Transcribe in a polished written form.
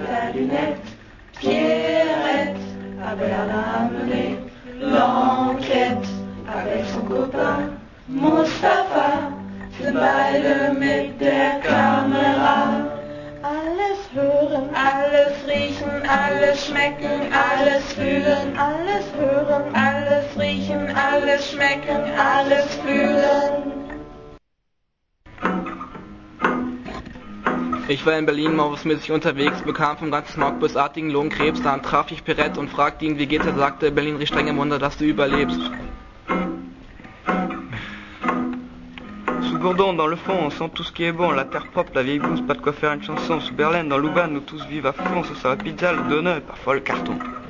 la lunette. Pierrette avait l'air d'amener l'enquête avec son copain Mustafa. Sind beide mit der Kamera. Alles hören, alles riechen, alles schmecken, alles fühlen, alles hören, alles riechen, alles schmecken, alles fühlen. Ich war in Berlin mausmäßig unterwegs, bekam vom ganzen Markt bösartigen Lungenkrebs, dann traf ich Perrette und fragte ihn, wie geht's, er sagte, Berlin riecht streng im Wunder, dass du überlebst. Sous Bourdon, dans le fond, on sent tout ce qui est bon, la terre propre, la vieille blouse, pas de quoi faire une chanson. Sous Berlin, dans Louvain, nous tous vivent à fond, ça sera la pizza, le donut, parfois le carton.